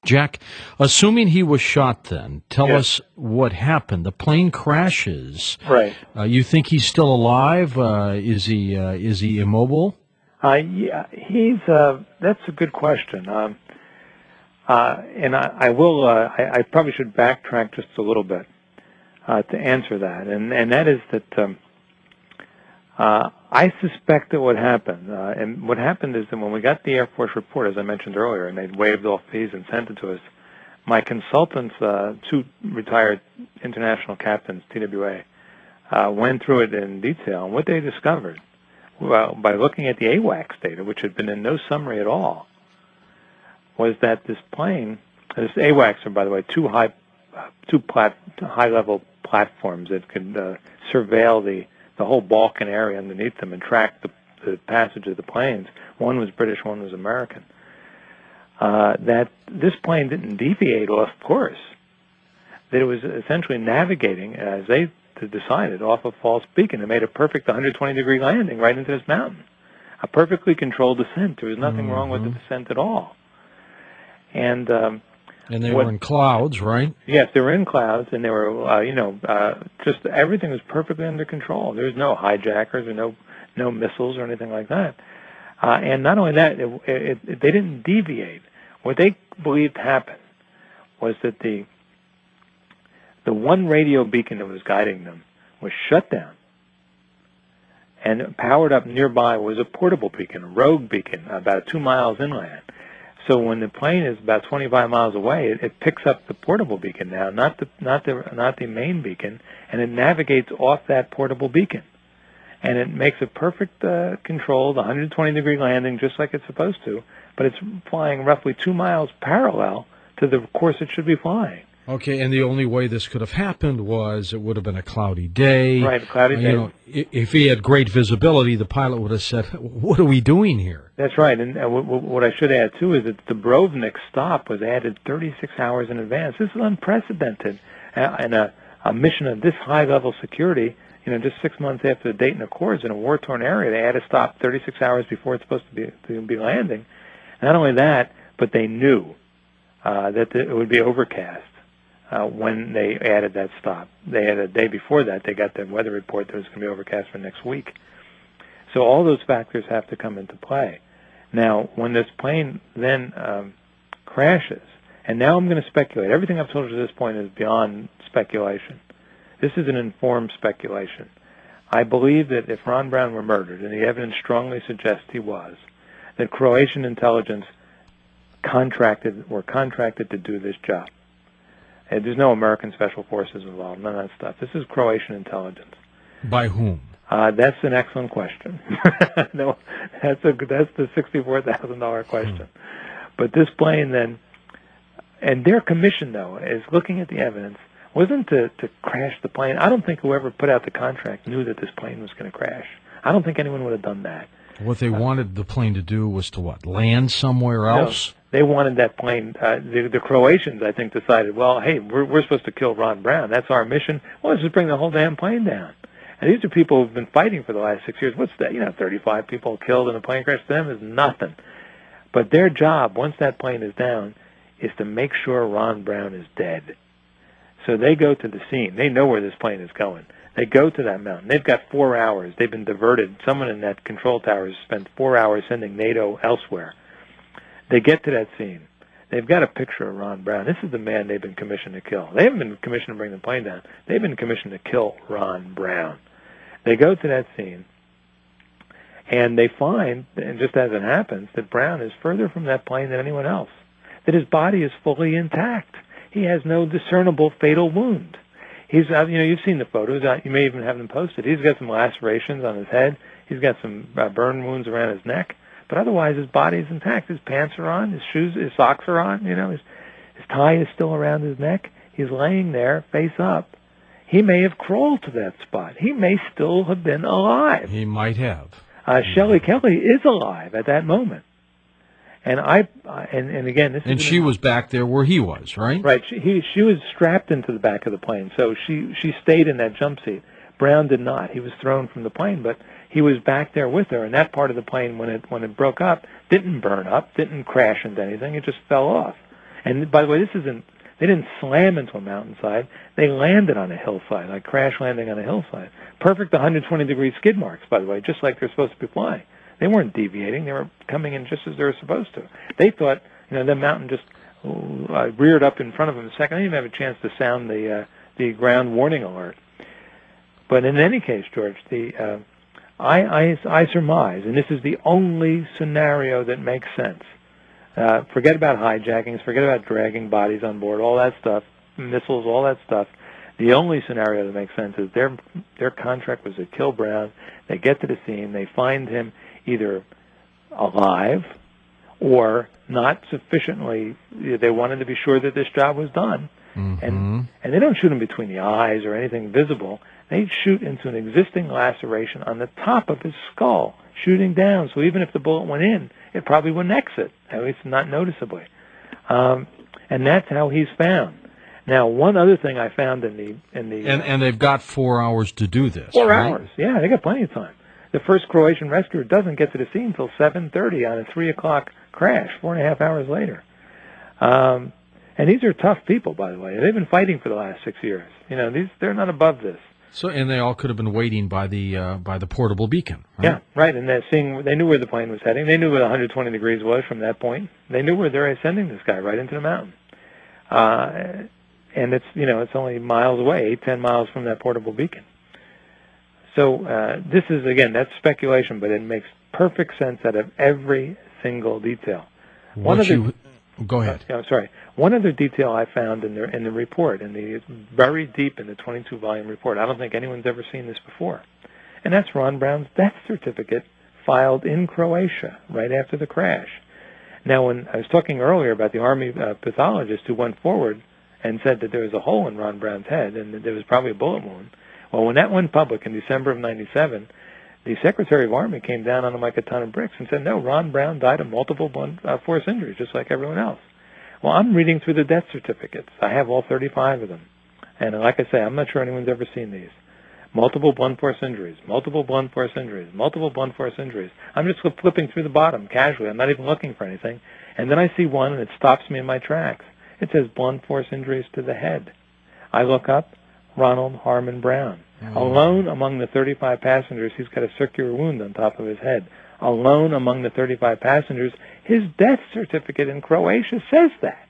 Jack, assuming he was shot then, tell Yes. us what happened. The plane crashes. Right. You think he's still alive? Is he immobile? Yeah, that's a good question. And I will, I probably should backtrack just a little bit to answer that. And that is that I suspect that what happened, and what happened is that when we got the Air Force report, as I mentioned earlier, and they waived off fees and sent it to us, my consultants, two retired international captains, TWA, went through it in detail. And what they discovered, well, by looking at the AWACS data, which had been in no summary at all, was that this plane, this AWACS are, by the way, two high-level platforms that could surveil the whole Balkan area underneath them and track the passage of the planes. One was British, one was American. That this plane didn't deviate off course. That it was essentially navigating, as they decided, off a false beacon. It made a perfect 120-degree landing right into this mountain. A perfectly controlled descent. There was nothing wrong with the descent at all. And they were in clouds, right? Yes, they were in clouds, and they were, just everything was perfectly under control. There was no hijackers or no missiles or anything like that. And not only that, they didn't deviate. What they believed happened was that the one radio beacon that was guiding them was shut down, and powered up nearby was a portable beacon, a rogue beacon, about 2 miles inland. So when the plane is about 25 miles away, it picks up the portable beacon now, not the main beacon, and it navigates off that portable beacon, and it makes a perfect controlled 120-degree landing just like it's supposed to, but it's flying roughly 2 miles parallel to the course it should be flying. Okay, and the only way this could have happened was it would have been a cloudy day. Right, a cloudy day. You know, if he had great visibility, the pilot would have said, "What are we doing here?" That's right, and what I should add, too, is that the Dubrovnik stop was added 36 hours in advance. This is unprecedented, and a mission of this high-level security, just 6 months after the Dayton Accords in a war-torn area, they add a stop 36 hours before it's supposed to be landing. Not only that, but they knew that it would be overcast when they added that stop. They had a day before that, they got the weather report that it was going to be overcast for next week. So all those factors have to come into play. Now, when this plane then crashes, and now I'm going to speculate. Everything I've told you to this point is beyond speculation. This is an informed speculation. I believe that if Ron Brown were murdered, and the evidence strongly suggests he was, that Croatian intelligence were contracted to do this job. And there's no American Special Forces involved, none of that stuff. This is Croatian intelligence. By whom? That's an excellent question. No, that's the $64,000 question. But this plane then, and their commission though is looking at the evidence, wasn't to crash the plane. I don't think whoever put out the contract knew that this plane was going to crash. I don't think anyone would have done that. What they wanted the plane to do was to what? Land somewhere else? No, they wanted that plane. The Croatians, I think, decided, well, hey, we're supposed to kill Ron Brown. That's our mission. Well, let's just bring the whole damn plane down. And these are people who've been fighting for the last 6 years. What's that? 35 people killed in a plane crash to them is nothing. But their job, once that plane is down, is to make sure Ron Brown is dead. So they go to the scene. They know where this plane is going. They go to that mountain. They've got 4 hours. They've been diverted. Someone in that control tower has spent 4 hours sending NATO elsewhere. They get to that scene. They've got a picture of Ron Brown. This is the man they've been commissioned to kill. They haven't been commissioned to bring the plane down. They've been commissioned to kill Ron Brown. They go to that scene, and they find, and just as it happens, that Brown is further from that plane than anyone else, that his body is fully intact. He has no discernible fatal wound. He's, you've seen the photos. You may even have them posted. He's got some lacerations on his head. He's got some burn wounds around his neck. But otherwise, his body is intact. His pants are on. His shoes, his socks are on. His tie is still around his neck. He's laying there, face up. He may have crawled to that spot. He may still have been alive. He might have. Shelley Kelly is alive at that moment. And again, this. And she was back there where he was, right? Right. She was strapped into the back of the plane, so she stayed in that jump seat. Brown did not. He was thrown from the plane, but he was back there with her. And that part of the plane, when it broke up, didn't burn up, didn't crash into anything. It just fell off. And by the way, they didn't slam into a mountainside. They landed on a hillside, like crash landing on a hillside. Perfect 120-degree skid marks, by the way, just like they're supposed to be flying. They weren't deviating. They were coming in just as they were supposed to. They thought, the mountain just reared up in front of them a second. They didn't even have a chance to sound the ground warning alert. But in any case, George, I surmise, and this is the only scenario that makes sense. Forget about hijackings, forget about dragging bodies on board, all that stuff, missiles, all that stuff. The only scenario that makes sense is their contract was to kill Brown. They get to the scene, they find him either alive or not sufficiently. They wanted to be sure that this job was done, and they don't shoot him between the eyes or anything visible. They shoot into an existing laceration on the top of his skull, shooting down. So even if the bullet went in, it probably wouldn't exit, at least not noticeably. And that's how he's found. Now, one other thing I found in the and they've got 4 hours to do this. 4 right? hours, yeah, they got plenty of time. The first Croatian rescuer doesn't get to the scene until 7:30 on a 3:00 crash, 4.5 hours later. And these are tough people, by the way. They've been fighting for the last 6 years. They're not above this. So, and they all could have been waiting by the portable beacon. Right? Yeah, right. And they knew where the plane was heading. They knew where the 120 degrees was from that point. They knew where they're sending this guy, right into the mountain. And it's only miles away, 8-10 miles from that portable beacon. So this is, again, that's speculation, but it makes perfect sense out of every single detail. Go ahead. I'm sorry. One other detail I found in the report, buried deep in the 22-volume report, I don't think anyone's ever seen this before, and that's Ron Brown's death certificate filed in Croatia right after the crash. Now, when I was talking earlier about the Army pathologist who went forward and said that there was a hole in Ron Brown's head and that there was probably a bullet wound, well, when that went public in December of '97, the Secretary of Army came down on him like a ton of bricks and said, no, Ron Brown died of multiple blunt force injuries, just like everyone else. Well, I'm reading through the death certificates. I have all 35 of them. And like I say, I'm not sure anyone's ever seen these. Multiple blunt force injuries, multiple blunt force injuries, multiple blunt force injuries. I'm just flipping through the bottom casually. I'm not even looking for anything. And then I see one, and it stops me in my tracks. It says blunt force injuries to the head. I look up, Ronald Harmon Brown. Alone among the 35 passengers, he's got a circular wound on top of his head. Alone among the 35 passengers, his death certificate in Croatia says that.